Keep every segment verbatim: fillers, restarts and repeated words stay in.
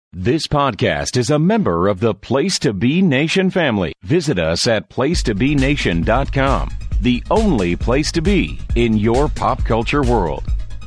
This podcast is a member of the Place to Be Nation family. Visit us at place to be nation dot com, the only place to be in your pop culture world.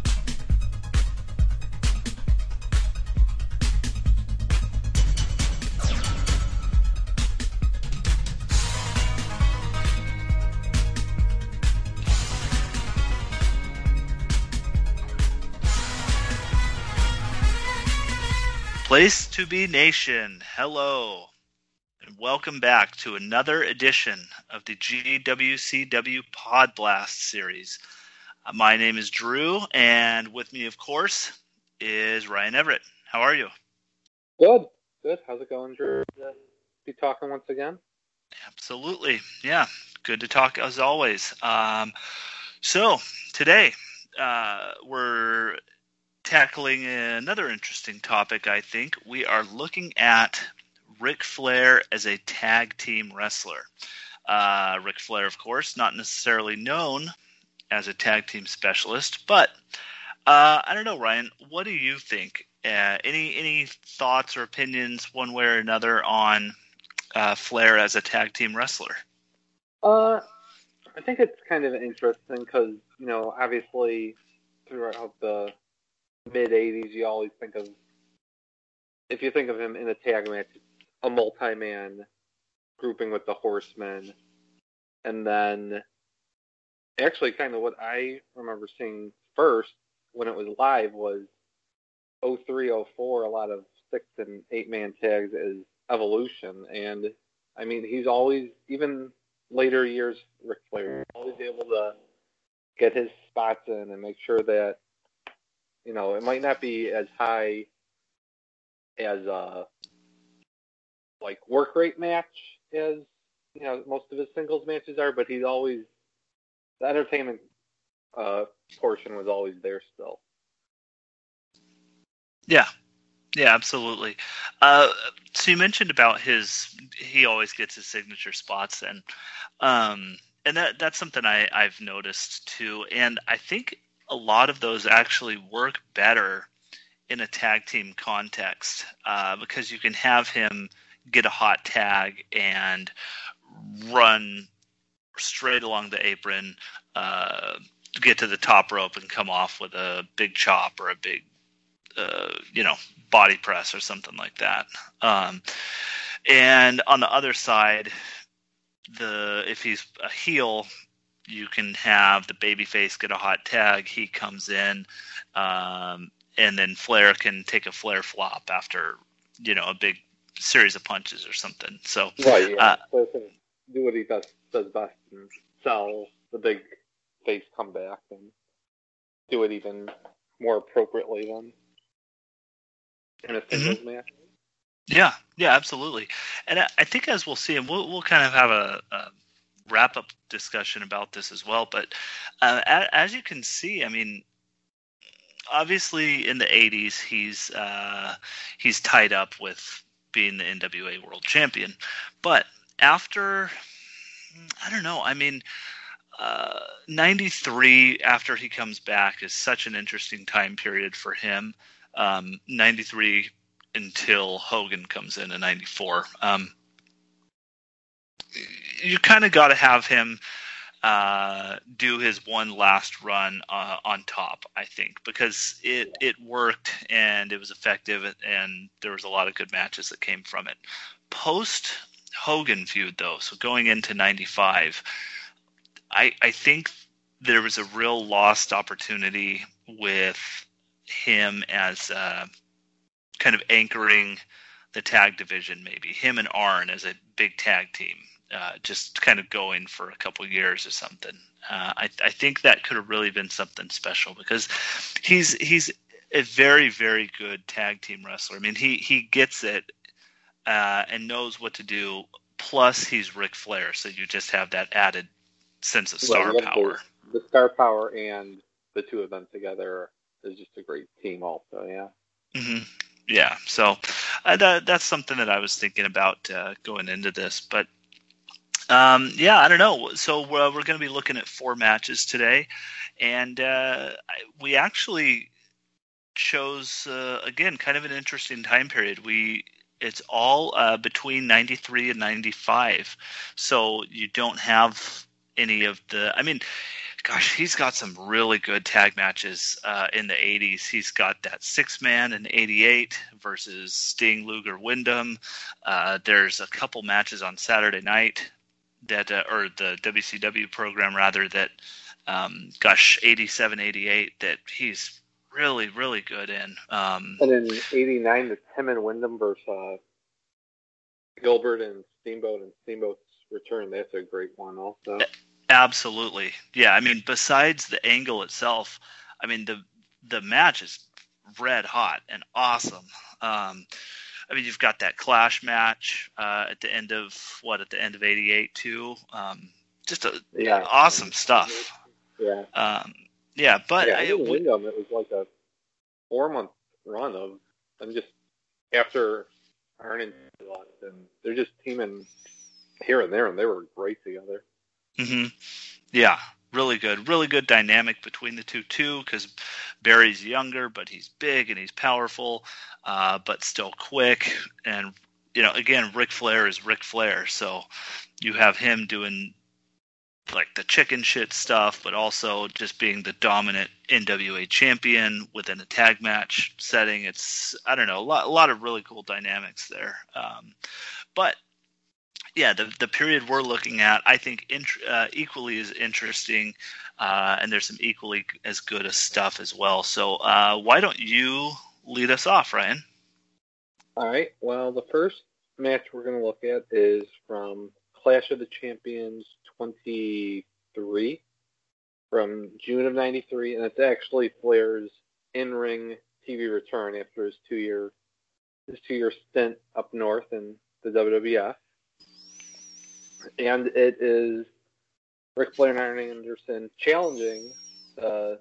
Place to Be Nation, hello, and welcome back to another edition of the G W C W Pod Blast series. Uh, my name is Drew, and with me, of course, is Ryan Everett. How are you? Good, good. How's it going, Drew? Good to be talking once again. Absolutely, yeah. Good to talk as always. Um, so today, uh, we're tackling another interesting topic, I think. We are looking at Ric Flair as a tag team wrestler. Uh, Ric Flair, of course, not necessarily known as a tag team specialist, but uh, I don't know, Ryan, what do you think? Uh, any any thoughts or opinions one way or another on uh, Flair as a tag team wrestler? Uh, I think it's kind of interesting because, you know, obviously throughout the mid-eighties, you always think of, if you think of him in a tag match, a multi-man grouping with the Horsemen. And then, actually, kind of what I remember seeing first when it was live was oh three oh four, a lot of six and eight-man tags as Evolution. And, I mean, he's always, even later years, Ric Flair, always able to get his spots in and make sure that, you know, it might not be as high as uh like work rate match as, you know, most of his singles matches are, but he's always, the entertainment uh portion was always there still. Yeah. Yeah, absolutely. Uh, so you mentioned about his, he always gets his signature spots, and um, and that that's something I, I've noticed too. And I think a lot of those actually work better in a tag team context uh, because you can have him get a hot tag and run straight along the apron, uh, get to the top rope and come off with a big chop or a big, uh, you know, body press or something like that. Um, and on the other side, the if he's a heel, you can have the babyface get a hot tag. He comes in, um, and then Flair can take a Flair flop after, you know, a big series of punches or something. So, right, yeah. Uh, Flair can do what he does, does best and sell the big face comeback and do it even more appropriately than in a singles mm-hmm. match. Yeah, yeah, absolutely. And I, I think as we'll see, and we'll we'll kind of have a, a wrap-up discussion about this as well. But uh, as, as you can see, I mean, obviously in the eighties, he's uh, he's tied up with being the N W A World Champion. But after, I don't know, I mean, uh, ninety-three, after he comes back, is such an interesting time period for him. Um, ninety-three until Hogan comes in in ninety-four. Um, you kind of got to have him uh, do his one last run uh, on top, I think, because it, it worked and it was effective and there was a lot of good matches that came from it. Post Hogan feud, though, so going into ninety-five, I, I think there was a real lost opportunity with him as uh, kind of anchoring the tag division, maybe him and Arn as a big tag team, uh, just kind of going for a couple years or something. Uh, I, I think that could have really been something special because he's he's a very, very good tag team wrestler. I mean, he he gets it uh, and knows what to do. Plus, he's Ric Flair, so you just have that added sense of star well, power. The, the star power and the two of them together is just a great team, also. Yeah. Mm-hmm. Yeah. So uh, that that's something that I was thinking about uh, going into this, but um, yeah, I don't know. So uh, we're going to be looking at four matches today, and uh, we actually shows uh, again kind of an interesting time period. We it's all uh, between ninety-three and ninety-five, so you don't have any of the. I mean, gosh, he's got some really good tag matches uh, in the eighties. He's got that six man in eighty-eight versus Sting, Luger, Wyndham. Uh, there's a couple matches on Saturday night that, uh, or the W C W program rather, that, um, gosh, eighty-seven, eighty-eight that he's really, really good in. Um, and in eighty-nine, it's him and Wyndham versus uh, Gilbert and Steamboat, and Steamboat's return. That's a great one also. Absolutely. Yeah, I mean, besides the angle itself, I mean, the the match is red hot and awesome. Um, I mean, you've got that Clash match uh, at the end of, what, at the end of eighty-eight, too. Um, just a, yeah. awesome stuff. Yeah. Um, yeah, but... Yeah, I, in Wyndham, it was like a four-month run of, and just after Arn lost, and they're just teaming here and there, and they were great together. Mm-hmm. Yeah, really good. Really good dynamic between the two, too, because Barry's younger, but he's big and he's powerful, uh, but still quick. And, you know, again, Ric Flair is Ric Flair, so you have him doing, like, the chicken shit stuff, but also just being the dominant N W A champion within a tag match setting. It's, I don't know, a lot, a lot of really cool dynamics there. Um, but... Yeah, the the period we're looking at, I think, int- uh, equally as interesting, uh, and there's some equally as good as stuff as well. So uh, why don't you lead us off, Ryan? All right. Well, the first match we're going to look at is from Clash of the Champions twenty-three from June of ninety-three, and it's actually Flair's in-ring T V return after his two-year his two-year stint up north in the W W F. And it is Ric Flair and Arn Anderson challenging the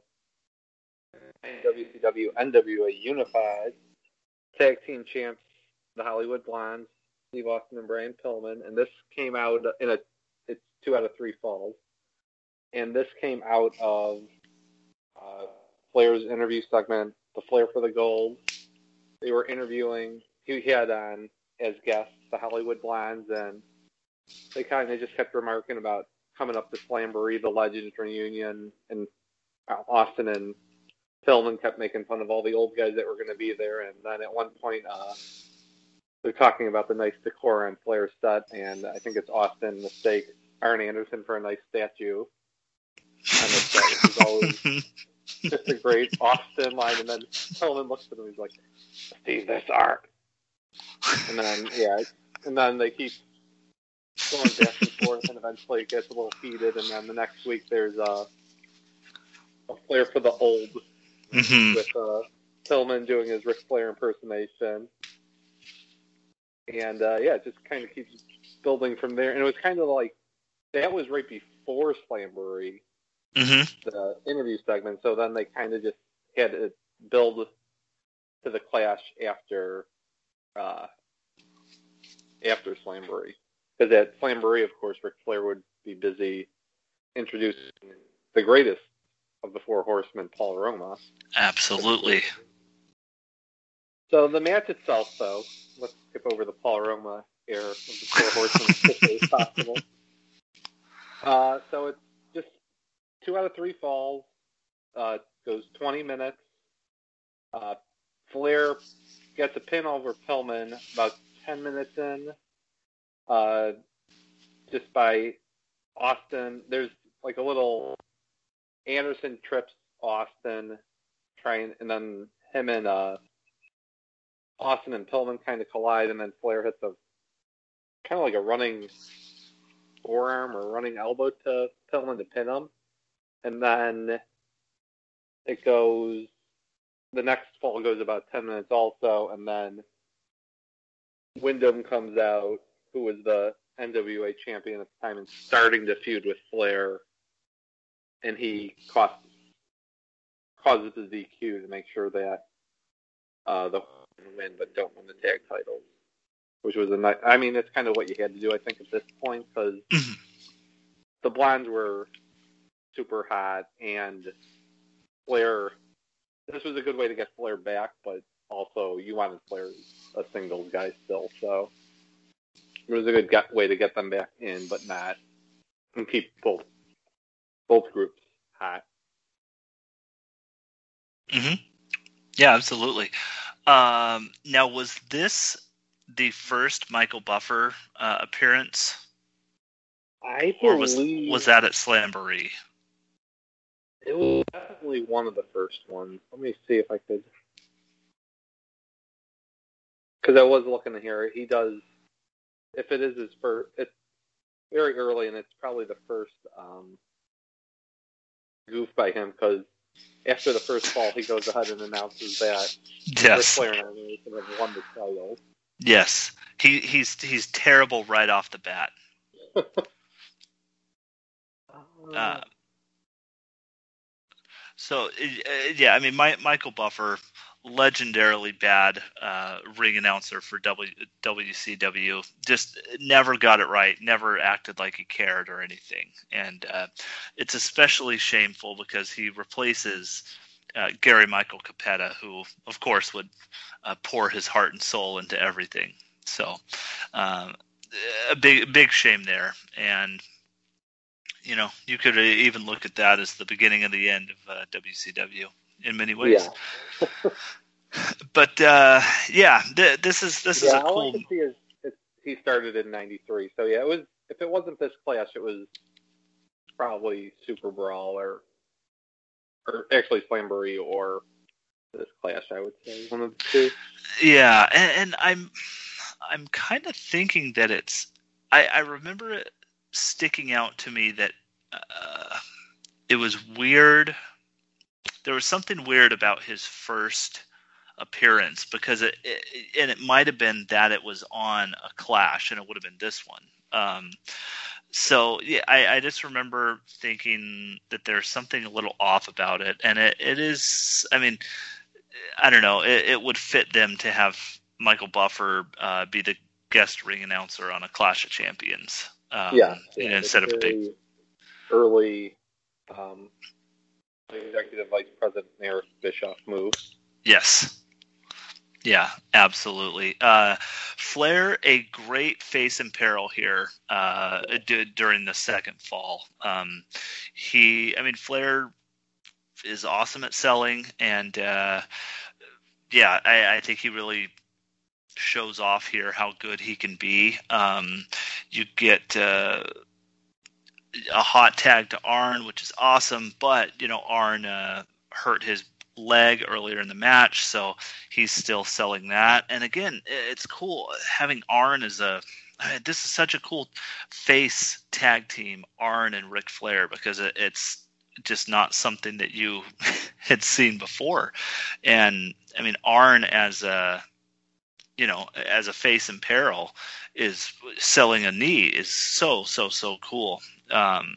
W C W N W A Unified Tag Team Champs, the Hollywood Blondes, Steve Austin and Brian Pillman. And this came out in a, it's two out of three falls. And this came out of uh, Flair's interview segment, The Flair for the Gold. They were interviewing, he had on as guests the Hollywood Blondes, and they kind of just kept remarking about coming up to Slamboree, the Legends reunion, and Austin and Pillman kept making fun of all the old guys that were going to be there. And then at one point, uh, they're talking about the nice decor on Flair's set, and I think it's Austin mistake Arn Anderson for a nice statue on the set, which is always just a great Austin line. And then Pillman looks at him, he's like, "Steve, that's art." And then, yeah, and then they keep going back and forth, and eventually it gets a little heated, and then the next week there's a, a Flair for the Old mm-hmm. with uh, Pillman doing his Ric Flair impersonation. And, uh, yeah, it just kind of keeps building from there. And it was kind of like, that was right before Slamboree, mm-hmm. the interview segment, so then they kind of just had to build to the Clash after, uh, after Slamboree. Because at Slamboree, of course, Ric Flair would be busy introducing the greatest of the Four Horsemen, Paul Roma. Absolutely. So the match itself, though, let's skip over the Paul Roma era of the Four Horsemen as quickly as possible. Uh, so it's just two out of three falls. Uh, goes twenty minutes. Uh, Flair gets a pin over Pillman about ten minutes in. Uh, just by Austin, there's like a little Anderson trips Austin, trying, and then him and uh, Austin and Pillman kind of collide, and then Flair hits a kind of like a running forearm or running elbow to Pillman to pin him, and then it goes. The next fall goes about ten minutes also, and then Wyndham comes out, who was the N W A champion at the time and starting to feud with Flair, and he cost, causes the D Q to make sure that uh, the win, but don't win the tag titles, which was a nice. I mean, it's kind of what you had to do, I think, at this point, because the Blondes were super hot, and Flair this was a good way to get Flair back, but also you wanted Flair a singles guy still, so it was a good get, way to get them back in, but not and keep both both groups hot. Mm-hmm. Yeah, absolutely. Um, now, was this the first Michael Buffer uh, appearance? I or was believe was that at Slamboree? it was definitely one of the first ones. Let me see if I could, because I was looking here. He does, if it is his first, it's very early, and it's probably the first um, goof by him, because after the first fall, he goes ahead and announces that Ric Yes. Flair and Arn Anderson have won the title. Yes. He he's he's terrible right off the bat. Uh, so uh, yeah, I mean, my, Michael Buffer, legendarily bad uh, ring announcer for w, W C W. Just never got it right. Never acted like he cared or anything. And uh, it's especially shameful because he replaces uh, Gary Michael Capetta, who, of course, would uh, pour his heart and soul into everything. So um, a big big shame there. And you know, you could even look at that as the beginning of the end of uh, W C W in many ways. Yeah. But uh, yeah, th- this is this yeah, is a all cool. I can see is it's, he started in ninety-three. So yeah, it was. If it wasn't this clash, it was probably Super Brawl or, or actually Slamboree or this clash. I would say one of the two. Yeah, and, and I'm I'm kind of thinking that it's. I, I remember it sticking out to me that uh, it was weird. There was something weird about his first appearance because it, it and it might have been that it was on a clash and it would have been this one. Um, so yeah, I, I just remember thinking that there's something a little off about it, and it, it is. I mean, I don't know. It, it would fit them to have Michael Buffer uh, be the guest ring announcer on a Clash of Champions. Um, yeah, you yeah know, instead of a big early um, executive vice president Eric Bischoff move. Yes. Yeah, absolutely. Uh, Flair, a great face in peril here uh, did during the second fall. Um, he, I mean, Flair is awesome at selling, and uh, yeah, I, I think he really shows off here how good he can be. Um, you get uh, a hot tag to Arn, which is awesome, but you know Arn uh, hurt his leg earlier in the match, so he's still selling that. And again, it's cool having Arn as a. I mean, this is such a cool face tag team, Arn and Ric Flair, because it, it's just not something that you had seen before. And I mean, Arn as a you know as a face in peril is selling a knee is so so so cool. Um,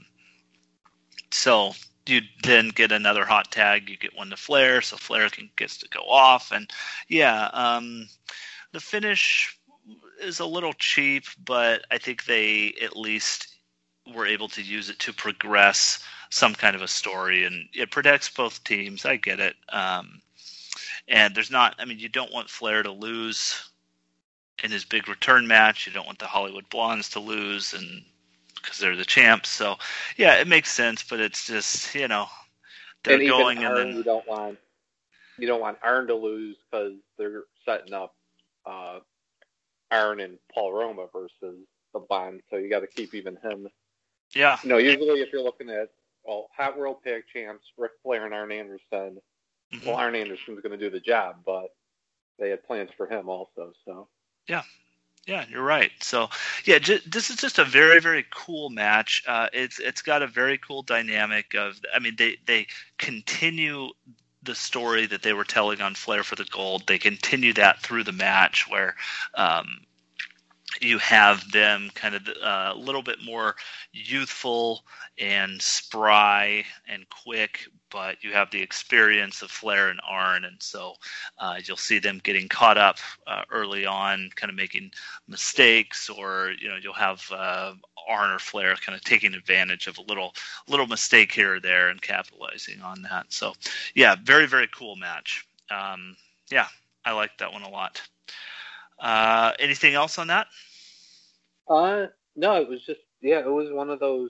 so. You then get another hot tag. You get one to Flair, so Flair can gets to go off. And yeah, um, the finish is a little cheap, but I think they at least were able to use it to progress some kind of a story, and it protects both teams. I get it. Um, and there's not. I mean, you don't want Flair to lose in his big return match. You don't want the Hollywood Blondes to lose, and because they're the champs. So, yeah, it makes sense, but it's just, you know, they're and going even and Arn, then... You don't want, you don't want Arn to lose because they're setting up uh, Arn and Paul Roma versus the Bond, so you got to keep even him. Yeah. You know, usually if you're looking at, well, Hot World Tag Champs, Ric Flair and Arn Anderson, mm-hmm. well, Arn Anderson's going to do the job, but they had plans for him also, so. Yeah. Yeah, you're right. So, yeah, j- this is just a very, very cool match. Uh, it's it's got a very cool dynamic of. I mean, they they continue the story that they were telling on Flair for the Gold. They continue that through the match, where um, you have them kind of uh, a little bit more youthful and spry and quick, but you have the experience of Flair and Arn, and so uh, you'll see them getting caught up uh, early on, kind of making mistakes, or you know you'll have uh, Arn or Flair kind of taking advantage of a little little mistake here or there and capitalizing on that. So, yeah, very, very cool match. Um, yeah, I like that one a lot. Uh, anything else on that? Uh, no, it was just, yeah, it was one of those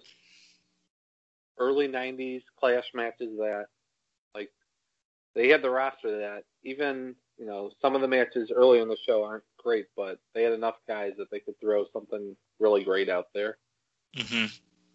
early nineties Clash matches that, like, they had the roster that even, you know, some of the matches early in the show aren't great, but they had enough guys that they could throw something really great out there. Mm-hmm.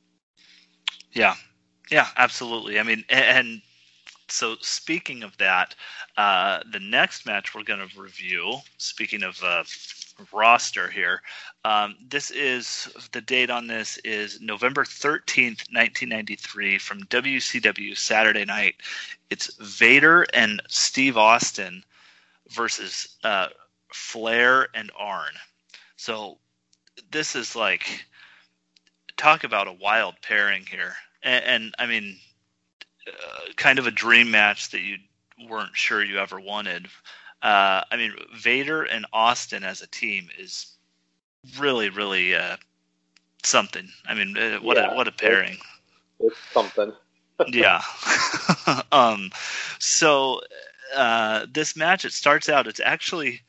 Yeah. Yeah, absolutely. I mean, and, and so speaking of that, uh, the next match we're going to review, speaking of uh, roster here, um, this is, the date on this is November thirteenth, nineteen ninety-three from W C W Saturday Night. It's Vader and Steve Austin versus uh, Flair and Arn. So this is like, talk about a wild pairing here. And, and I mean, uh, kind of a dream match that you weren't sure you ever wanted. Uh, I mean, Vader and Austin as a team is really, really uh, something. I mean, uh, what Yeah, a what a pairing. It's, it's something. Yeah. um. So uh, this match, it starts out. It's actually,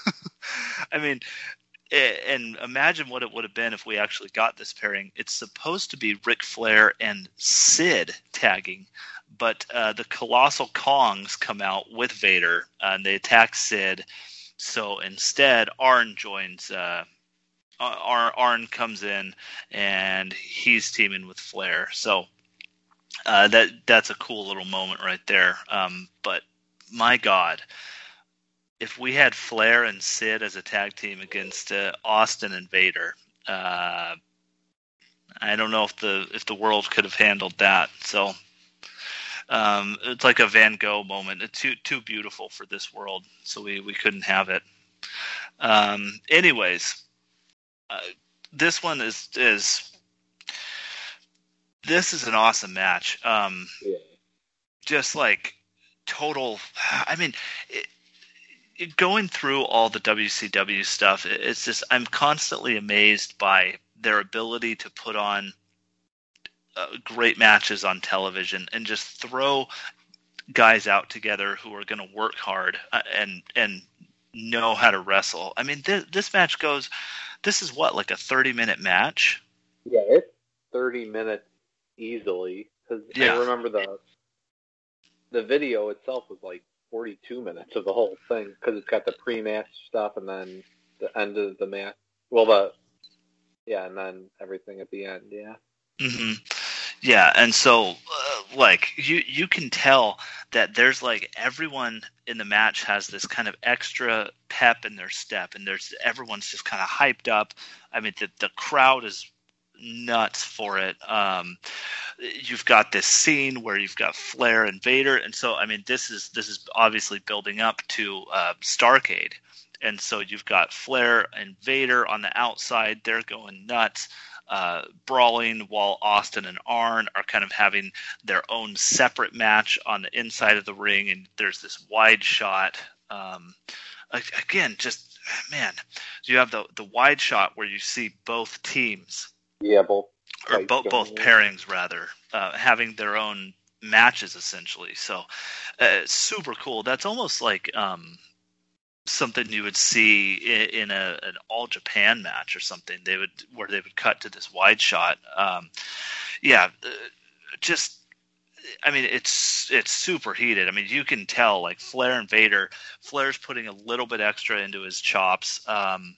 I mean, and imagine what it would have been if we actually got this pairing. It's supposed to be Ric Flair and Sid tagging, but uh, the Colossal Kongs come out with Vader, uh, and they attack Sid. So instead, Arn joins. Uh, Arn, Arn comes in, and he's teaming with Flair. So uh, that that's a cool little moment right there. Um, but my God, if we had Flair and Sid as a tag team against uh, Austin and Vader, uh, I don't know if the if the world could have handled that. So um, it's like a Van Gogh moment. It's too too beautiful for this world, so we, we couldn't have it. Um, anyways, uh, this one is is this is an awesome match. Um, Yeah. Just like total. I mean. It, Going through all the W C W stuff, it's just, I'm constantly amazed by their ability to put on uh, great matches on television and just throw guys out together who are going to work hard uh, and and know how to wrestle. I mean, th- this match goes, this is what, like a thirty minute match? Yeah, it's thirty minutes easily. Because Yeah. I remember the the video itself was like forty-two minutes of the whole thing, because it's got the pre-match stuff and then the end of the match. Well, the yeah, and then everything at the end. Yeah. Mm-hmm. Yeah, and so uh, like you you can tell that there's like everyone in the match has this kind of extra pep in their step, and there's everyone's just kind of hyped up. I mean, the the crowd is nuts for it. Um, you've got this scene where you've got Flair and Vader, and so I mean, this is this is obviously building up to uh, Starrcade, and so you've got Flair and Vader on the outside; they're going nuts. Uh, brawling, while Austin and Arn are kind of having their own separate match on the inside of the ring, and there's this wide shot. Um, again, just man, you have the the wide shot where you see both teams, Yeah, both or both both pairings rather, uh, having their own matches essentially. So uh, super cool. That's almost like um, something you would see in, in a an All Japan match or something. They would where they would cut to this wide shot. Um, yeah, uh, just I mean it's it's super heated. I mean you can tell like Flair and Vader. Flair's putting a little bit extra into his chops. Um,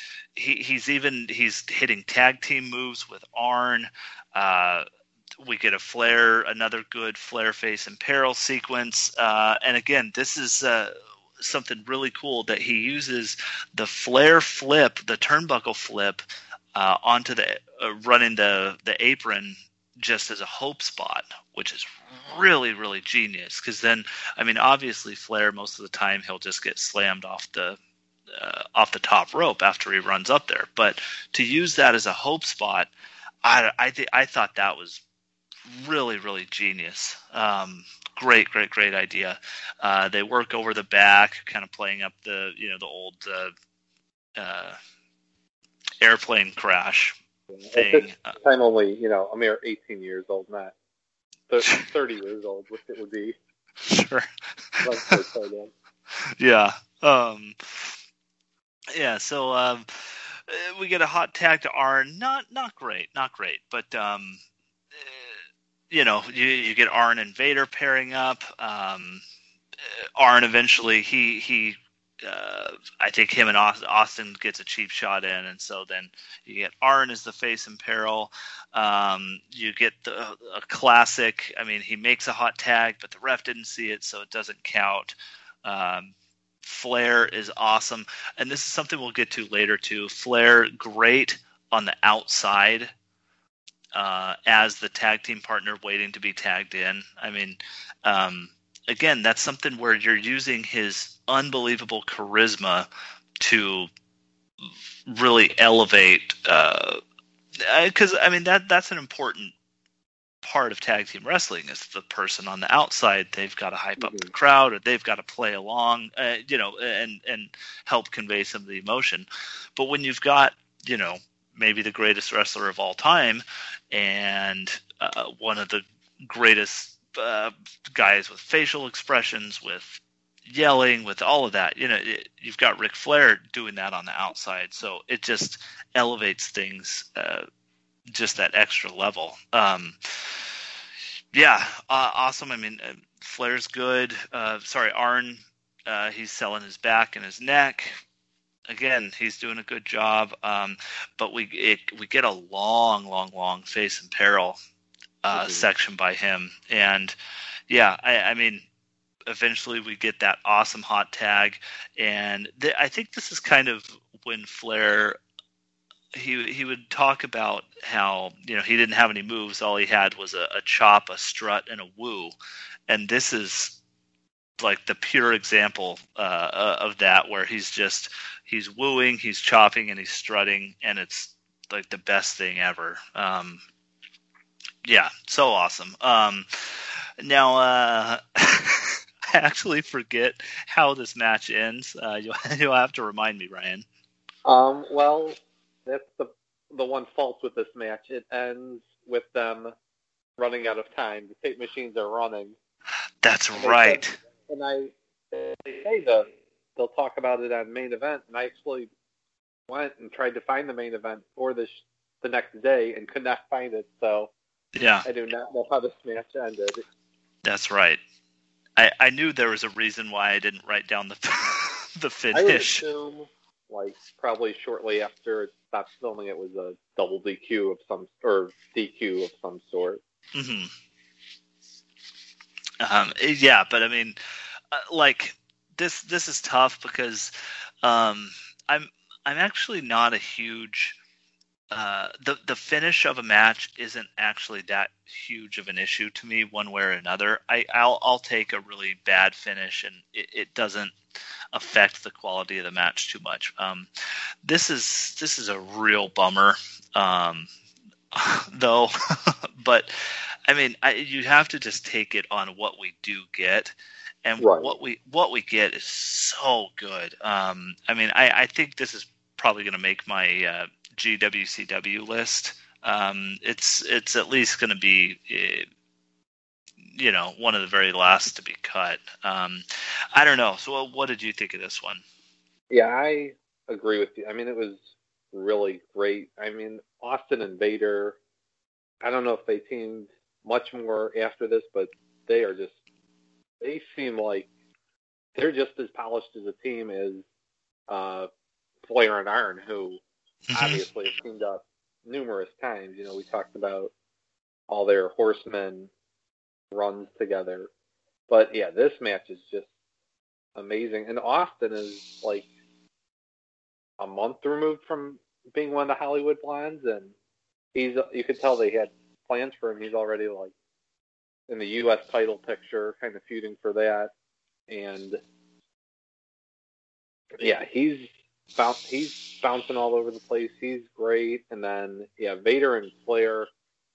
he he's even he's hitting tag team moves with Arn. Uh, we get a Flair, another good Flair face and peril sequence. Uh, and again, this is uh, something really cool that he uses the Flair flip, the turnbuckle flip, uh, onto the uh, running the the apron just as a hope spot, which is really really genius. Because then, I mean, obviously Flair most of the time he'll just get slammed off the uh, off the top rope after he runs up there, but to use that as a hope spot, I I th- I thought that was really really genius. Um, Great, great, great idea. Uh, they work over the back, kind of playing up the, you know, the old uh, uh, airplane crash. thing. At this time, only you know a mere eighteen years old, not thirty years old, which it would be. Sure. Like yeah. Um. Yeah. So um, we get a hot tag to Arn. Not not great. Not great. But um, you know, you you get Arn and Vader pairing up. Um, Arn eventually he he. Uh, I think him and Austin gets a cheap shot in, and so then you get Arn as the face in peril. Um, you get the, a classic. I mean, he makes a hot tag, but the ref didn't see it, so it doesn't count. Um, Flair is awesome, and this is something we'll get to later too. Flair, great on the outside uh, as the tag team partner waiting to be tagged in. I mean, um, again, that's something where you're using his unbelievable charisma to really elevate. Because uh, I mean that that's an important part of tag team wrestling is the person on the outside. They've got to hype mm-hmm. up the crowd, or they've got to play along, uh, you know, and and help convey some of the emotion. But when you've got, you know, maybe the greatest wrestler of all time, and uh, one of the greatest uh, guys with facial expressions, with yelling, with all of that, you know, it, you've got Ric Flair doing that on the outside, so it just elevates things uh, just that extra level. Um, yeah, uh, awesome. I mean, uh, Flair's good. Uh, sorry, Arn, uh, he's selling his back and his neck. Again, he's doing a good job. Um, but we it, we get a long, long, long face in peril uh, mm-hmm. section by him, and yeah, I, I mean. Eventually we get that awesome hot tag, and th- I think this is kind of when Flair he he would talk about how, you know, he didn't have any moves, all he had was a, a chop, a strut, and a woo, and this is like the pure example uh, of that, where he's just he's wooing, he's chopping, and he's strutting, and it's like the best thing ever. Um, yeah, so awesome. Um, now. Uh, I actually forget how this match ends. Uh, you'll, you'll have to remind me, Ryan. Um, well, that's the the one fault with this match. It ends with them running out of time. The tape machines are running. That's and right. Said, and I they say the they'll talk about it on Main Event, and I actually went and tried to find the Main Event for this the next day and could not find it. So yeah, I do not know how this match ended. That's right. I, I knew there was a reason why I didn't write down the the finish. I would assume, like, probably shortly after it stopped filming, it was a double D Q of some, or D Q of some sort. Mm-hmm. Um, yeah, but I mean, uh, like this this is tough because um, I'm I'm actually not a huge. Uh, the the finish of a match isn't actually that huge of an issue to me one way or another. I, I'll I'll take a really bad finish, and it, it doesn't affect the quality of the match too much. Um, this is this is a real bummer, um, though. But I mean, I, you have to just take it on what we do get, and right. what we what we get is so good. Um, I mean, I, I think this is probably going to make my uh, G W C W list. Um, it's it's at least going to be, uh, you know, one of the very last to be cut. Um, I don't know. So, what did you think of this one? Yeah, I agree with you. I mean, it was really great. I mean, Austin and Vader. I don't know if they teamed much more after this, but they are just. They seem like they're just as polished as a team as uh, Flair and Arn, who. Obviously, have teamed up numerous times. You know, we talked about all their horsemen runs together. But, yeah, this match is just amazing. And Austin is, like, a month removed from being one of the Hollywood Blondes. And he's you could tell they had plans for him. He's already, like, in the U S title picture, kind of feuding for that. And, yeah, he's... He's bouncing all over the place. He's great. And then, yeah, Vader and Flair.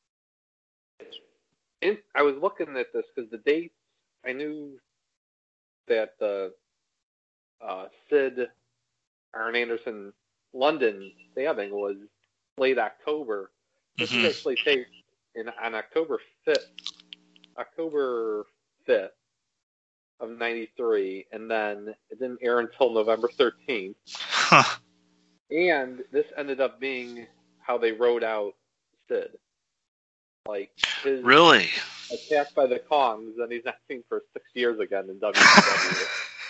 And I was looking at this because the dates, I knew that the uh, Sid, Arn Anderson, London stabbing was late October. This Mm-hmm. is actually taped in on October fifth, October fifth of ninety-three, and then it didn't air until November thirteenth. Huh. And this ended up being how they wrote out Sid. Like his Really? attack by the Kongs, and he's not seen for six years again in W C W.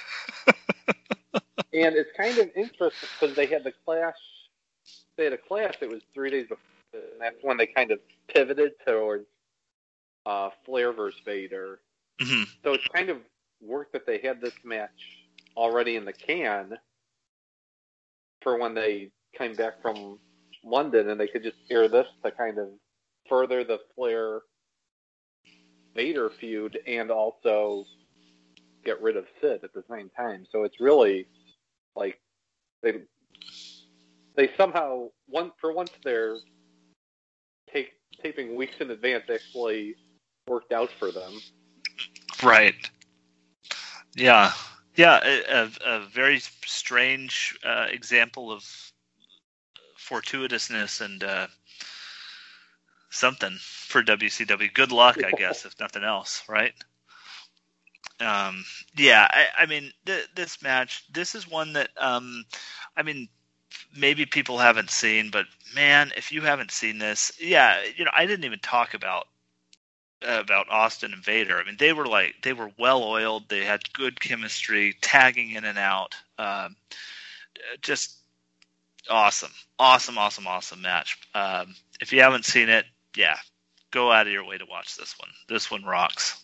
And it's kind of interesting because they had the clash. They had a clash. It was three days before, and that's when they kind of pivoted towards uh, Flair versus Vader. Mm-hmm. So it's kind of worked that they had this match already in the can for when they came back from London, and they could just air this to kind of further the Flair Vader feud and also get rid of Sid at the same time. So it's really like they they somehow one for once they're take, taping weeks in advance actually worked out for them. Right. Yeah. Yeah. A, a, a very strange uh, example of fortuitousness and uh, something for W C W. Good luck, I guess, if nothing else, right? Um, yeah, I, I mean, th- this match, this is one that, um, I mean, maybe people haven't seen, but man, if you haven't seen this, yeah, you know, I didn't even talk about uh, about Austin and Vader. I mean, they were like, they were well oiled. They had good chemistry, tagging in and out. Um, just awesome, awesome, awesome, awesome match. Um, if you haven't seen it, yeah, go out of your way to watch this one. This one rocks.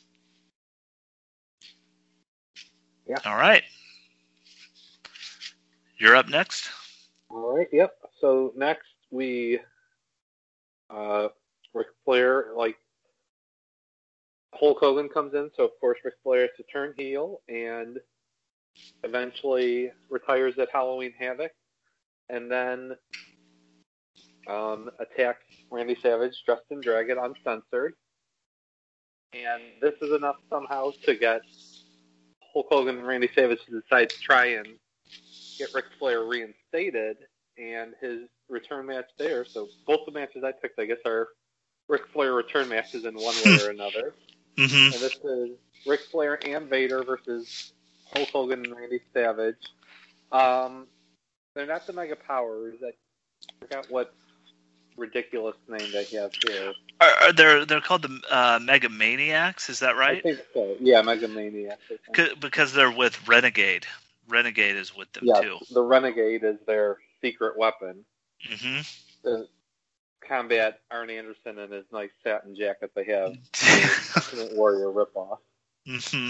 Yeah. All right. You're up next. All right. Yep. So next we, uh, Ric Flair, like Hulk Hogan comes in, so of course Ric Flair has to turn heel and eventually retires at Halloween Havoc, and then um, attacks Randy Savage dressed in drag it uncensored. And this is enough somehow to get Hulk Hogan and Randy Savage to decide to try and get Ric Flair reinstated, and his return match there. So both the matches I picked, I guess, are Ric Flair return matches in one way or another. Mm-hmm. And this is Ric Flair and Vader versus Hulk Hogan and Randy Savage. Um, they're not the Mega Powers. I forgot what ridiculous name they have here. Are, are they're they're called the uh, Mega Maniacs? Is that right? I think so. Yeah, Mega Maniacs. Because they're with Renegade. Renegade is with them yeah, too. The Renegade is their secret weapon. Mm-hmm. To combat Arn Anderson and his nice satin jacket they have. Ultimate Warrior ripoff. Mm-hmm.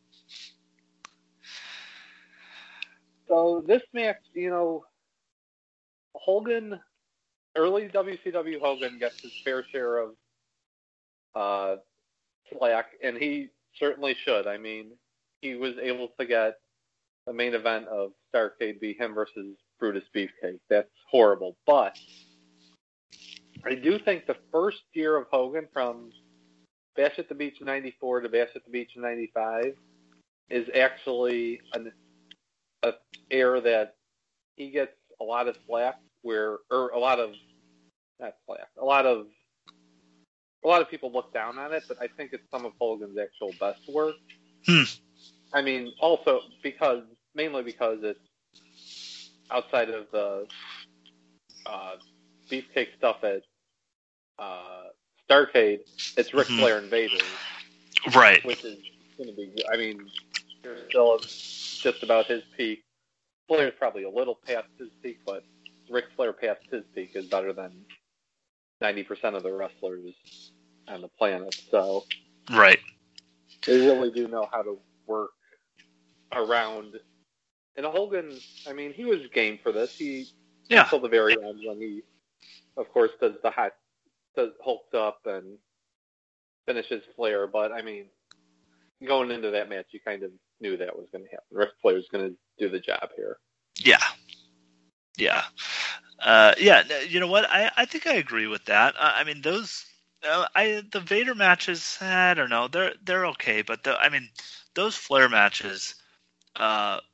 So this match, you know, Hogan, early W C W Hogan gets his fair share of uh, slack, and he certainly should. I mean, he was able to get the main event of Starrcade be him versus Brutus Beefcake. That's horrible. But I do think the first year of Hogan, from Bash at the Beach in ninety-four to Bash at the Beach in ninety-five, is actually an a era that he gets a lot of slack, where or a lot of not slack, a lot of a lot of people look down on it, but I think it's some of Hogan's actual best work. Hmm. I mean, also because mainly because it's outside of the uh, Beefcake stuff at uh, Starrcade, it's Ric Mhm. Flair and Vader, Right. which is going to be. I mean, you're still just about his peak. Flair's probably a little past his peak, but Ric Flair past his peak is better than ninety percent of the wrestlers on the planet. So Right. they really do know how to work around. And Hogan, I mean, he was game for this. He Yeah. until the very end when he, of course, does the hot, does hulks up and finishes Flair. But I mean, going into that match, you kind of knew that was going to happen. Ric Flair was going to do the job here. Yeah. Yeah. Uh, yeah. You know what? I, I think I agree with that. I, I mean, those, uh, I, the Vader matches, I don't know. They're, they're okay. But the, I mean, those Flair matches, uh,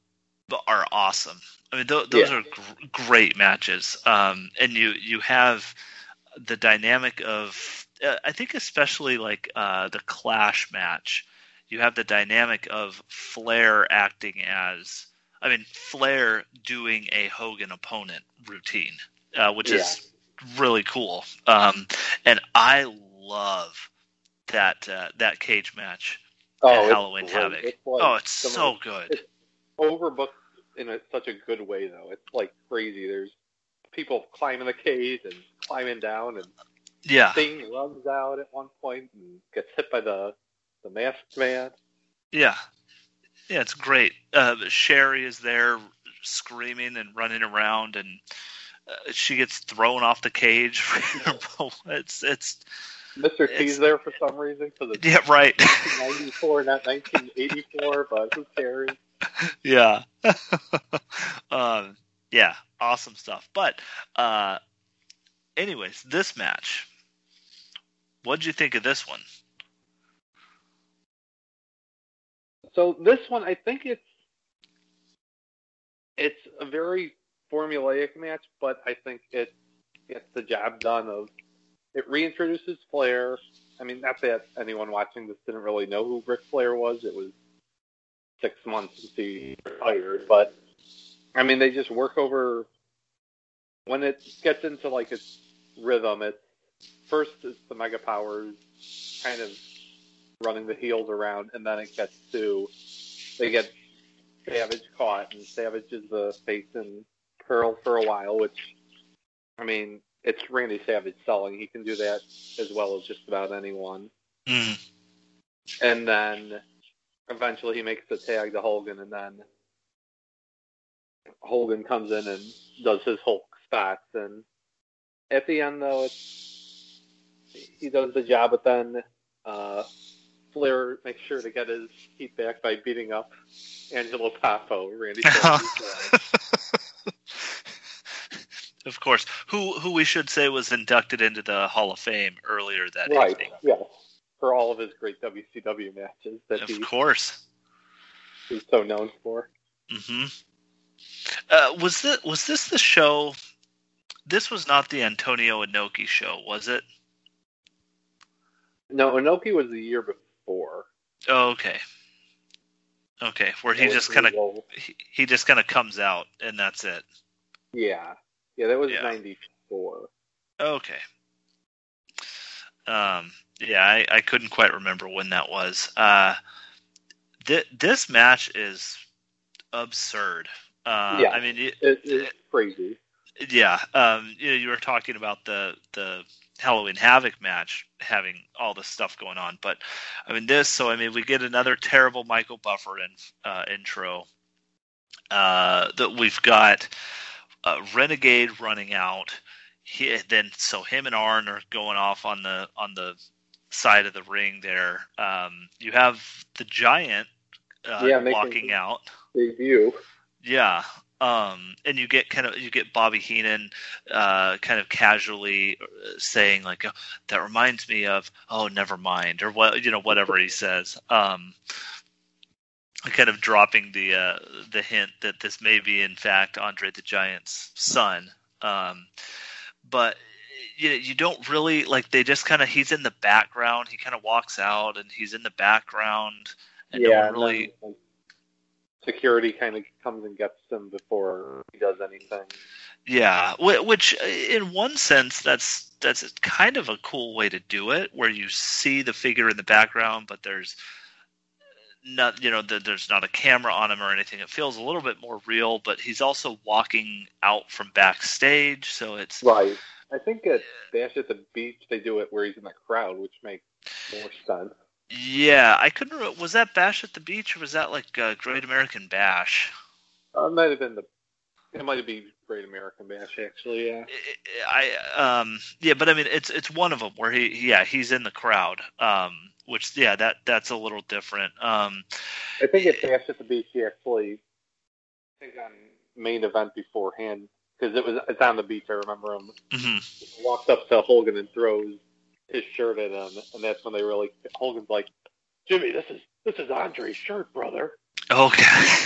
are awesome. I mean, th- those Yeah. are gr- great matches. Um, and you you have the dynamic of, uh, I think especially like uh, the Clash match, you have the dynamic of Flair acting as, I mean, Flair doing a Hogan opponent routine, uh, which Yeah. is really cool. Um, and I love that uh, that cage match Oh, at it's Halloween great. Havoc. It's like Oh, it's the so most- good. It's overbooked in a, such a good way, though. It's like crazy. There's people climbing the cage and climbing down, and Yeah, Sting runs out at one point and gets hit by the the masked man. yeah, yeah. It's great. Uh, Sherry is there screaming and running around, and uh, she gets thrown off the cage. it's it's Mister It's- T's there for some reason because it's yeah, right. nineteen ninety-four, not nineteen eighty-four, but who cares? Yeah. um, yeah, awesome stuff. But uh, anyways, this match. What'd you think of this one? So this one, I think it's it's a very formulaic match, but I think it gets the job done. Of it reintroduces Flair. I mean, not that anyone watching this didn't really know who Ric Flair was. It was six months since he retired, but I mean, they just work over when it gets into like its rhythm. It's first it's the Mega Powers kind of running the heels around, and then it gets to they get Savage caught, and Savage is the face in Pearl for a while, which I mean, it's Randy Savage selling. He can do that as well as just about anyone. Mm. And then eventually he makes the tag to Hogan, and then Hogan comes in and does his Hulk spots. And at the end, though, it's, he does the job, but then uh, Flair makes sure to get his heat back by beating up Angelo Papo, Randy Savage's Of course. Who who we should say was inducted into the Hall of Fame earlier that right, evening. yes, for all of his great W C W matches that Of he, course. he's so known for. Mm-hmm. Uh, was this was this the show? This was not the Antonio Inoki show, was it? No, Inoki was the year before. Oh, okay. Okay, where he That was just kind of Regal. he, he just kind of comes out and that's it. Yeah. Yeah, that was Yeah. ninety-four. Okay. Um. Yeah, I, I couldn't quite remember when that was. Uh. Th- this match is absurd. Uh, Yeah. I mean, it, It, it's crazy. yeah. Um. You know, you were talking about the the Halloween Havoc match having all this stuff going on, but I mean this. So I mean, we get another terrible Michael Buffer in, uh, intro. Uh, that we've got uh, Renegade running out. He, then so him and Arn are going off on the on the side of the ring there. Um, you have the Giant uh, Yeah, making- walking out. Debut. Yeah. Um, and you get kind of you get Bobby Heenan uh, kind of casually saying like, oh, that reminds me of, oh, never mind, or what, you know, whatever he says. Um, kind of dropping the uh, the hint that this may be in fact Andre the Giant's son. Um, but you you don't really like. They just kind of he's in the background. He kind of walks out and he's in the background, and yeah, no one and really. then, like, security kind of comes and gets him before he does anything. Yeah, wh- which in one sense that's that's kind of a cool way to do it, where you see the figure in the background, but there's not, you know, the, there's not a camera on him or anything. It feels a little bit more real, but he's also walking out from backstage, so it's Right. I think at Bash at the Beach they do it where he's in the crowd, which makes more sense. yeah. I couldn't remember, was that Bash at the Beach or was that like uh, Great American Bash? Uh, it might have been the. It might have been Great American Bash, actually. Yeah. I um yeah, but I mean it's it's one of them where he yeah he's in the crowd, um which yeah that that's a little different. Um, I think at Bash at the Beach he actually, I think on main event beforehand, because it was it's on the beach. I remember him mhm. he walks up to Hogan and throws his shirt at him, and that's when they really Hogan's like, Jimmy, this is this is Andre's shirt, brother. Okay.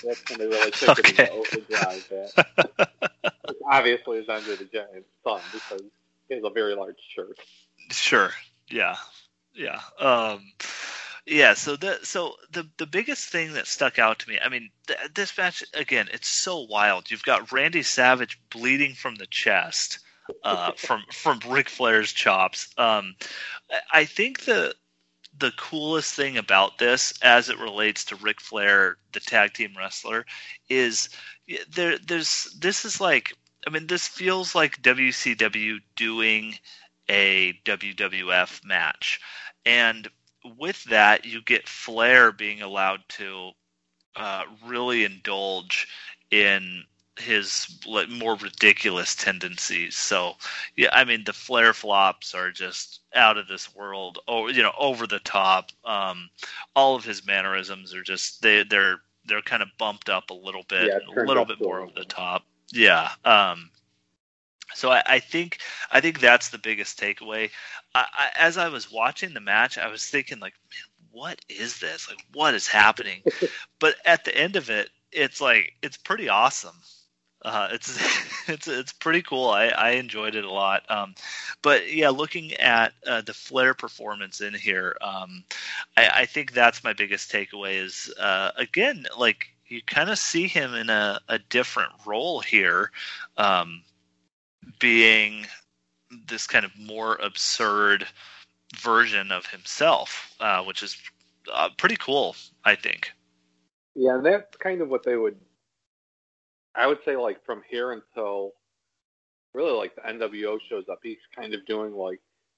That's when they really kicked Okay. it into overdrive. That obviously is Andre the Giant's son because he has a very large shirt. Sure. Yeah. Yeah. Um, yeah. So the so the the biggest thing that stuck out to me, I mean, th- this match again, it's so wild. You've got Randy Savage bleeding from the chest uh, from from Ric Flair's chops. Um, I I think the the coolest thing about this, as it relates to Ric Flair, the tag team wrestler, is y- there. There's this is like, I mean, this feels like W C W doing a W W F match, and with that, you get Flair being allowed to uh, really indulge in his like, more ridiculous tendencies. So, yeah, I mean, the Flair flops are just out of this world. Oh, you know, over the top. Um, all of his mannerisms are just they they're they're kind of bumped up a little bit, Yeah, a turned little up bit to more over eleven. the top. Yeah. Um, so I, I think I think that's the biggest takeaway. I, I, as I was watching the match, I was thinking like, man, what is this? Like, what is happening? But at the end of it, it's like it's pretty awesome. Uh, it's it's it's pretty cool. I, I enjoyed it a lot. Um, but yeah, looking at uh, the Flair performance in here, um, I, I think that's my biggest takeaway. Is uh, again, like you kind of see him in a, a different role here. Um, being this kind of more absurd version of himself, uh, which is uh, pretty cool, I think. Yeah, and that's kind of what they would. I would say like from here until really like the N W O shows up, he's kind of doing like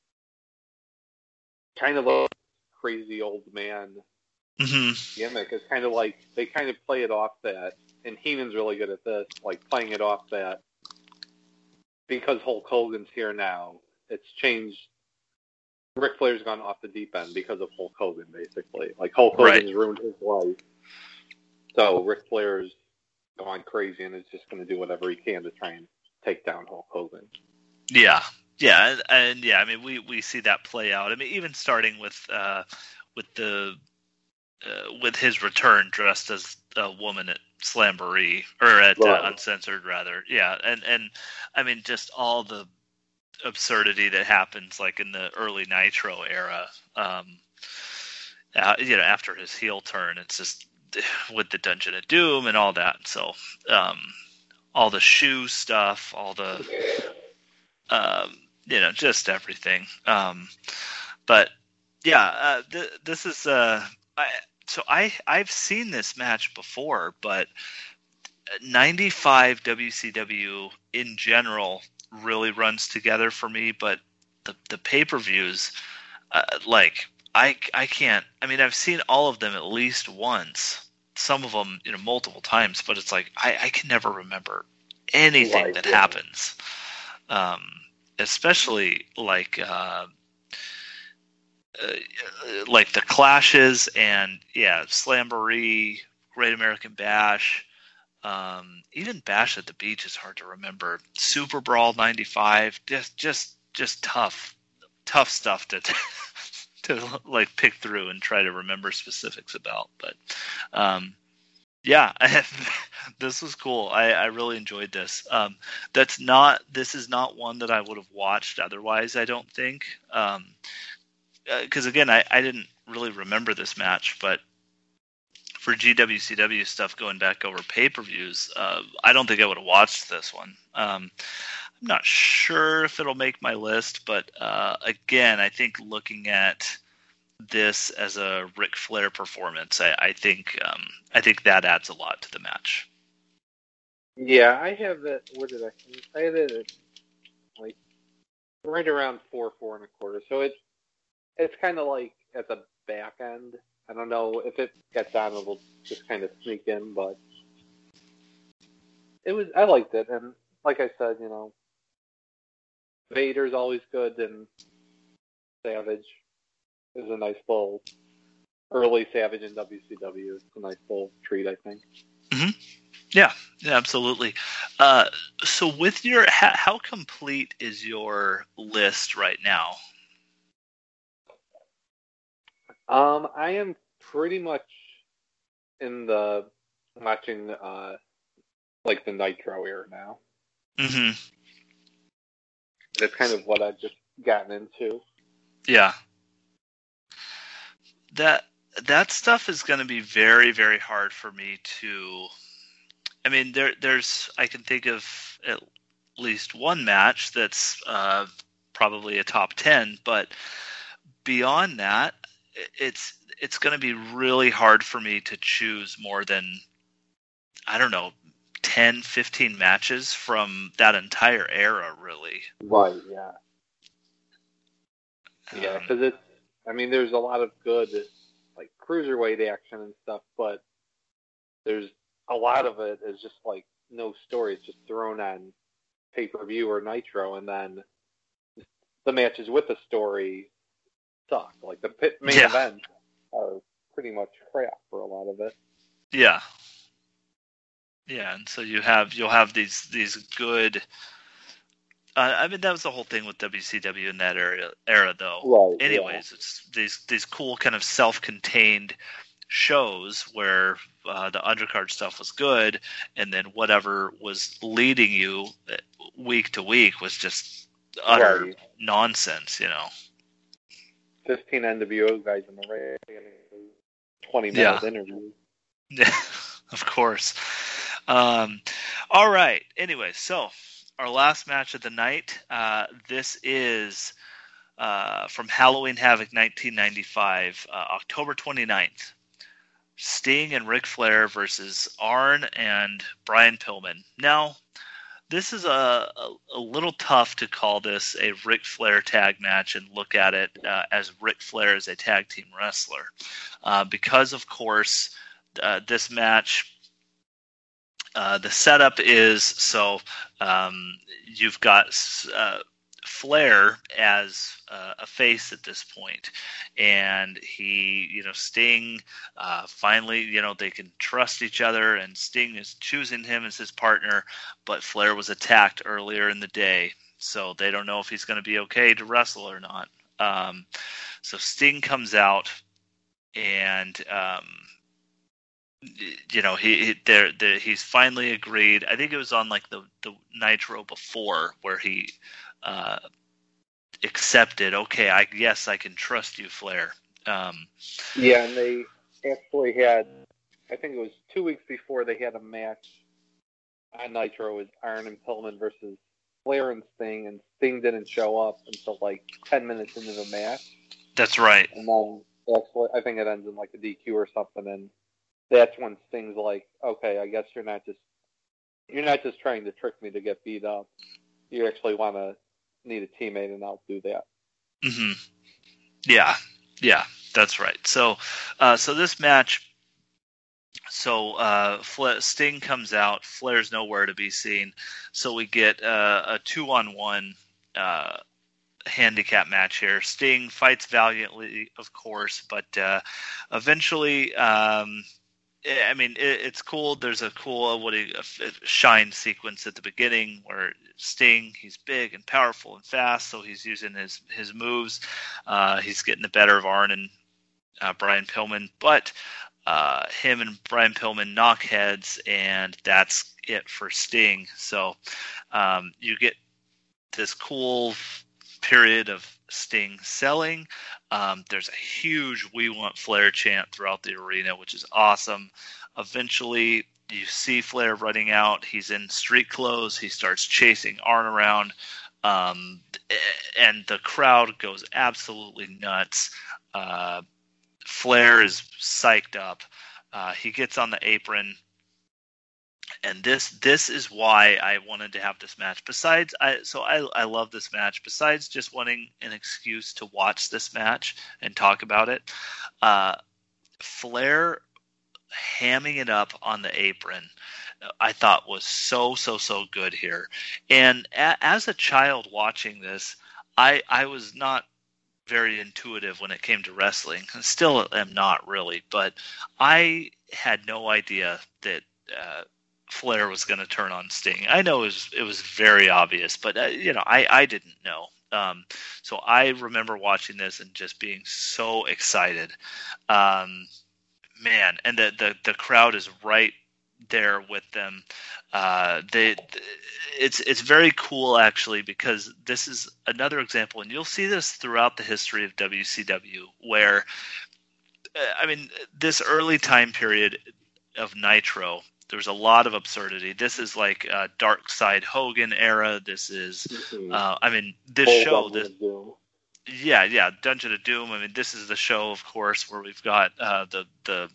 kind of a crazy old man Mm-hmm. gimmick. It's kind of like they kind of play it off that, and Heenan's really good at this, like playing it off that because Hulk Hogan's here now, it's changed. Ric Flair's gone off the deep end because of Hulk Hogan, basically. Like Hulk Right. Hogan's ruined his life, so Ric Flair's gone crazy and is just going to do whatever he can to try and take down Hulk Hogan. Yeah, yeah, and, and yeah, I mean, we, we see that play out. I mean, even starting with uh, with the uh, with his return dressed as a woman at Slamboree or at uh, Right. Uncensored, rather. Yeah, and and I mean, just all the absurdity that happens, like in the early Nitro era. Um, uh, you know, after his heel turn, it's just with the Dungeon of Doom and all that. So, um, all the shoe stuff, all the um, you know, just everything. Um, but yeah, uh, th- this is uh, I, so I I've seen this match before, but ninety-five W C W in general really runs together for me. But the the pay per views, uh, like I I can't. I mean, I've seen all of them at least once. Some of them, you know, multiple times. But it's like I, I can never remember anything Right, that yeah. happens. Um, especially like uh, uh, like the clashes and yeah, Slamboree, Great American Bash, um, even Bash at the Beach is hard to remember. Super Brawl ninety-five, just just just tough, tough stuff to to like pick through and try to remember specifics about. But um, yeah, this was cool. I, I really enjoyed this. Um, that's not. This is not one that I would have watched otherwise. I don't think. Um, because again, I, I didn't really remember this match, but for G W C W stuff going back over pay per views, uh, I don't think I would have watched this one. Um, I'm not sure if it'll make my list, but uh, again, I think looking at this as a Ric Flair performance, I, I think um, I think that adds a lot to the match. Yeah, I have it. What did I? I have it at, like right around four, four and a quarter. So it's it's kind of like at the back end. I don't know if it gets on, it'll just kind of sneak in, but it was. I liked it, and like I said, you know, Vader's always good, and Savage is a nice little early Savage in W C W. It's a nice little treat, I think. Mm-hmm. Yeah, yeah, absolutely. Uh, so, with your how, how complete is your list right now? Um, I am pretty much in the watching uh, like the Nitro era now. Mm-hmm. That's kind of what I've just gotten into. Yeah. That that stuff is going to be very, very hard for me to. I mean, there there's I can think of at least one match that's uh, probably a top ten, but beyond that, it's it's going to be really hard for me to choose more than, I don't know, ten, fifteen matches from that entire era, really. Right, yeah. Yeah, Um, because it's, I mean, there's a lot of good, like, cruiserweight action and stuff, but there's a lot of it is just, like, no story. It's just thrown on pay-per-view or Nitro, and then the matches with the story suck. Like, the pit main Yeah. events are pretty much crap for a lot of it. Yeah. Yeah, and so you have you'll have these these good. Uh, I mean, that was the whole thing with W C W in that era, era though. Right, Anyways, yeah. it's these these cool kind of self-contained shows where uh, the undercard stuff was good, and then whatever was leading you week to week was just utter Right. nonsense, you know. fifteen N W O guys in the ring, twenty minute Yeah. interview. Yeah, of course. Um, all right. Anyway, so our last match of the night. Uh, this is uh, from Halloween Havoc nineteen ninety-five, uh, October twenty-ninth. Sting and Ric Flair versus Arn and Brian Pillman. Now, this is a, a, a little tough to call this a Ric Flair tag match and look at it uh, as Ric Flair as a tag team wrestler. Uh, because, of course, uh, this match... Uh, the setup is so um, you've got uh, Flair as uh, a face at this point, and he, you know, Sting uh, finally, you know, they can trust each other, and Sting is choosing him as his partner, but Flair was attacked earlier in the day, so they don't know if he's going to be okay to wrestle or not. Um, so Sting comes out, and um, you know, he, he there he's finally agreed. I think it was on like the, the Nitro before where he uh, accepted. Okay, I yes, I can trust you, Flair. Um, Yeah, and they actually had, I think it was two weeks before they had a match on Nitro with Arn and Pillman versus Flair and Sting, and Sting didn't show up until like ten minutes into the match. That's right. And then actually, I think it ends in like a D Q or something, and that's when Sting's like, okay, I guess you're not just you're not just trying to trick me to get beat up. You actually want to need a teammate, and I'll do that. Mm-hmm. Yeah, yeah, that's right. So, uh, so this match, so uh, Fla- Sting comes out. Flair's nowhere to be seen. So we get uh, a two-on-one uh, handicap match here. Sting fights valiantly, of course, but uh, eventually. Um, I mean, it, it's cool. There's a cool what a, a shine sequence at the beginning where Sting, he's big and powerful and fast, so he's using his his moves. Uh, he's getting the better of Arn and uh, Brian Pillman, but uh, him and Brian Pillman knock heads, and that's it for Sting. So um, you get this cool period of Sting selling. Um, there's a huge "We Want Flair" chant throughout the arena, which is awesome. Eventually, you see Flair running out. He's in street clothes. He starts chasing Arn around, um, and the crowd goes absolutely nuts. Uh, Flair is psyched up. Uh, he gets on the apron. And this this is why I wanted to have this match. Besides, I so I I love this match. Besides just wanting an excuse to watch this match and talk about it, uh, Flair hamming it up on the apron, I thought was so so so good here. And a, as a child watching this, I I was not very intuitive when it came to wrestling. I still am not really, but I had no idea that. Uh, Flair was going to turn on Sting. I know it was it was very obvious, but uh, you know, I, I didn't know. Um, so I remember watching this and just being so excited. Um, man, and the, the the crowd is right there with them. Uh, they, it's it's very cool actually, because this is another example, and you'll see this throughout the history of W C W, where I mean, this early time period of Nitro, there's a lot of absurdity. This is like uh, Dark Side Hogan era. This is, Mm-hmm. uh, I mean, this Full show, Dungeon this, of Doom. yeah, yeah, Dungeon of Doom. I mean, this is the show, of course, where we've got uh, the the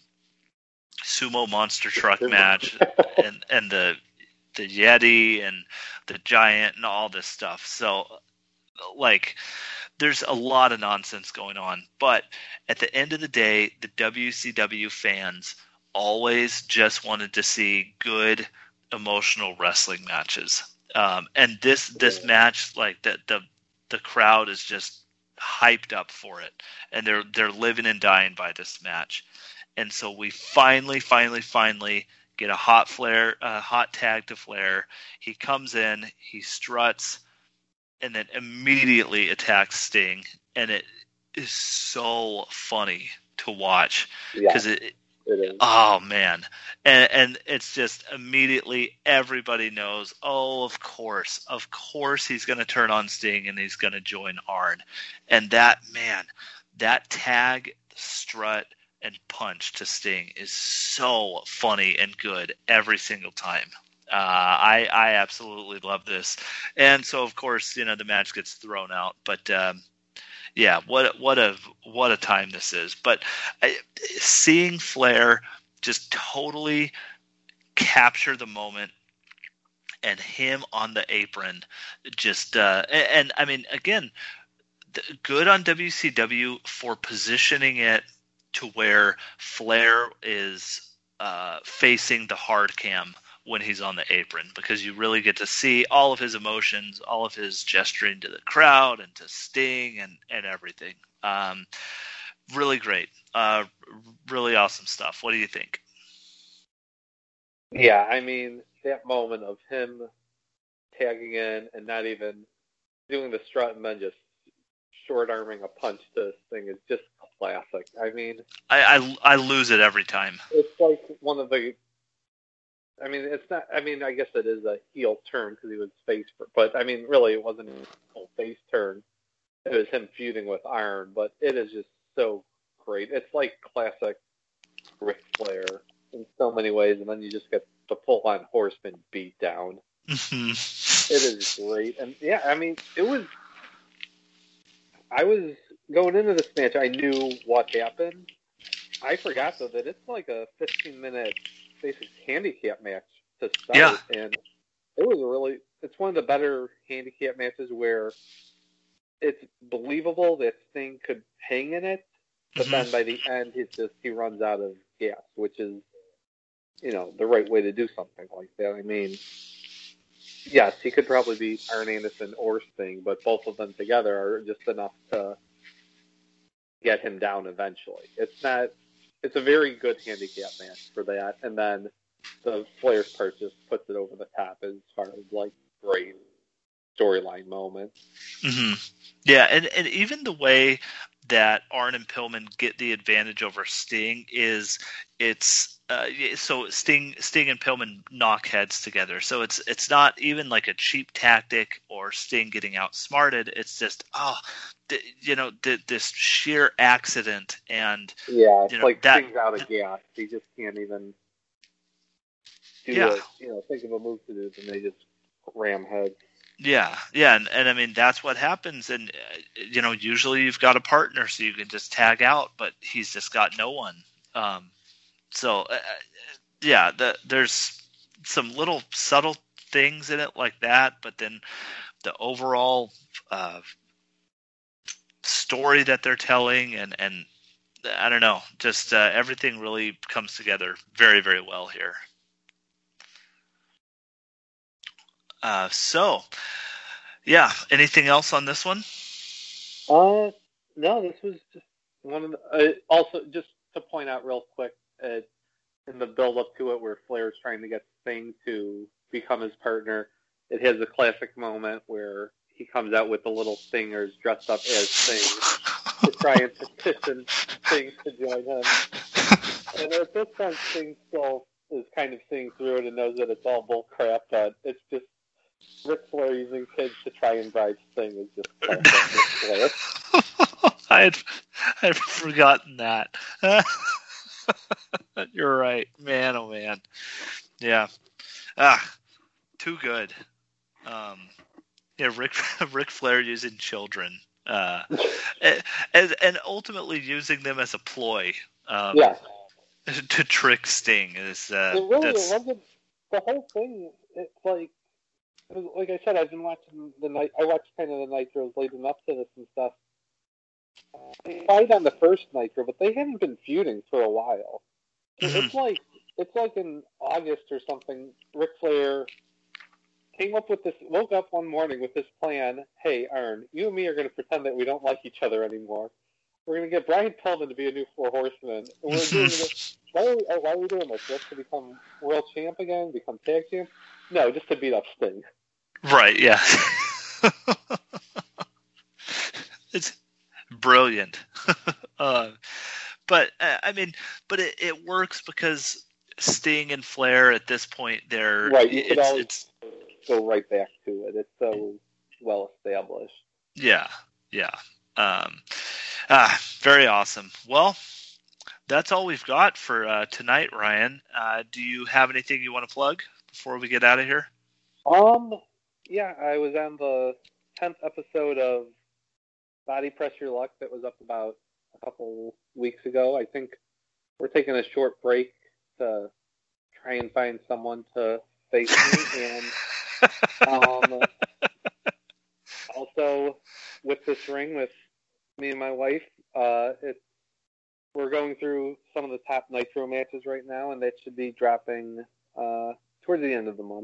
sumo monster truck match and and the the Yeti and the Giant and all this stuff. So, like, there's a lot of nonsense going on. But at the end of the day, the W C W fans always just wanted to see good, emotional wrestling matches. Um, and this this match, like the the the crowd is just hyped up for it, and they're they're living and dying by this match. And so we finally, finally, finally get a hot Flair, a hot tag to Flair. He comes in, he struts, and then immediately attacks Sting, and it is so funny to watch because yeah, it, it is. Oh man, and and it's just immediately everybody knows. Oh, of course, of course he's going to turn on Sting and he's going to join Arn, and that man, that tag, strut, and punch to Sting is so funny and good every single time. Uh, I I absolutely love this, and so of course you know the match gets thrown out, but um, yeah, what what a what a time this is. But I, seeing Flair just totally capture the moment, and him on the apron, just uh, and, and I mean again, the, good on W C W for positioning it to where Flair is uh, facing the hard cam when he's on the apron, because you really get to see all of his emotions, all of his gesturing to the crowd and to Sting and, and everything. Um, really great. Uh, really awesome stuff. What do you think? Yeah, I mean, that moment of him tagging in and not even doing the strut and then just short-arming a punch to Sting is just classic. I mean, I, I, I lose it every time. It's like one of the. I mean, it's not. I mean, I guess it is a heel turn because he was face, for, but I mean, really, it wasn't a full face turn. It was him feuding with Iron, but it is just so great. It's like classic Ric Flair in so many ways, and then you just get the full-on Horseman beat down. Mm-hmm. It is great, and yeah, I mean, it was. I was going into this match. I knew what happened. I forgot though that it's like a fifteen-minute basic handicap match to start, yeah. and it was a really. It's one of the better handicap matches where it's believable that Sting could hang in it, but mm-hmm. then by the end, he's just he runs out of gas, which is, you know, the right way to do something like that. I mean, yes, he could probably beat Arn Anderson or Sting, but both of them together are just enough to get him down eventually. It's not. It's a very good handicap match for that, and then the Flair's part just puts it over the top as far as like great storyline moments. Mm-hmm. Yeah, and, and even the way that Arn and Pillman get the advantage over Sting is it's uh, so Sting Sting and Pillman knock heads together. So it's it's not even like a cheap tactic or Sting getting outsmarted. It's just oh, the, you know, the, this sheer accident and yeah, it's you know, like that, Sting's out of gas. He just can't even do yeah. it. You know, think of a move to do, and they just ram heads. Yeah, yeah, and, and I mean that's what happens, and uh, you know usually you've got a partner so you can just tag out, but he's just got no one. Um, so uh, yeah, the, there's some little subtle things in it like that, but then the overall uh, story that they're telling, and, and I don't know, just uh, everything really comes together very very well here. Uh, so, yeah. Anything else on this one? Uh, no. This was just one of the. Uh, also, just to point out real quick, uh, in the build-up to it, where Flair's trying to get Sting to become his partner, it has a classic moment where he comes out with the little stingers dressed up as Sting to try and petition Sting to join him. And at this point, Sting's still is kind of seeing through it and knows that it's all bull crap, but it's just Ric Flair using kids to try and bribe Sting is just classic Ric Flair. I had I had forgotten that. You're right, man. Oh man, yeah. Ah, too good. Um, yeah, Ric Ric Flair using children, uh, and and ultimately using them as a ploy. Um, yeah. To trick Sting is uh, it really that's... it wasn't the whole thing. It's like it was, like I said, I've been watching the night. I watched kind of the Nitros leading up to this and stuff. They fight on the first Nitro, but they hadn't been feuding for a while. So Mm-hmm. It's like it's like in August or something. Ric Flair came up with this. Woke up one morning with this plan. Hey, Arn, you and me are going to pretend that we don't like each other anymore. We're going to get Brian Pillman to be a new Four Horseman. And we're doing this. Why are, we, why are we doing this? Just to become world champ again? Become tag champ? No, just to beat up Sting. Right, yeah. It's brilliant. uh, but, uh, I mean, but it, it works because Sting and Flair at this point, they're... Right, you it's, could always it's, go right back to it. It's so well established. Yeah, yeah. Um, ah, very awesome. Well, that's all we've got for uh, tonight, Ryan. Uh, do you have anything you want to plug before we get out of here? Um, yeah, I was on the tenth episode of Body Press Your Luck that was up about a couple weeks ago. I think we're taking a short break to try and find someone to face me. And um, also, with this ring, with me and my wife, uh, it's we're going through some of the top Nitro matches right now, and that should be dropping uh, towards the end of the month.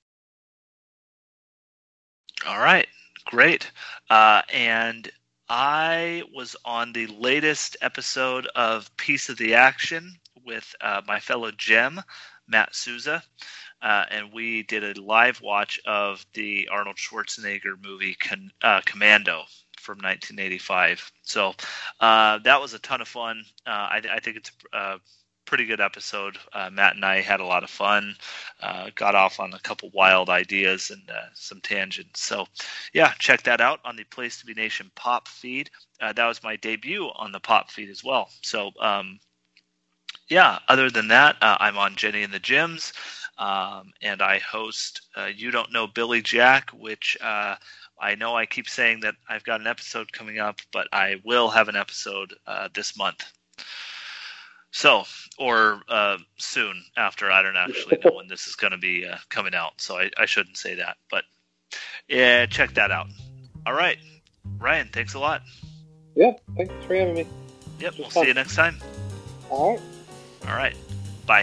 All right, great. Uh, and I was on the latest episode of Piece of the Action with uh, my fellow Gem, Matt Souza, uh, and we did a live watch of the Arnold Schwarzenegger movie Con- uh, Commando from nineteen eighty-five. So uh, that was a ton of fun. Uh, I, I think it's a pretty good episode. Uh, Matt and I had a lot of fun, uh, got off on a couple wild ideas and uh, some tangents. So yeah, check that out on the Place to Be Nation Pop feed. Uh, that was my debut on the Pop feed as well. So um, yeah, other than that, uh, I'm on Jenny and the Gyms, um, and I host uh, You Don't Know Billy Jack, which uh, I know I keep saying that I've got an episode coming up, but I will have an episode uh, this month. So, or uh, soon after. I don't actually know when this is going to be uh, coming out, so I, I shouldn't say that. But yeah, check that out. All right. Ryan, thanks a lot. Yeah, thanks for having me. Yep, we'll see you next time. All right. All right. Bye.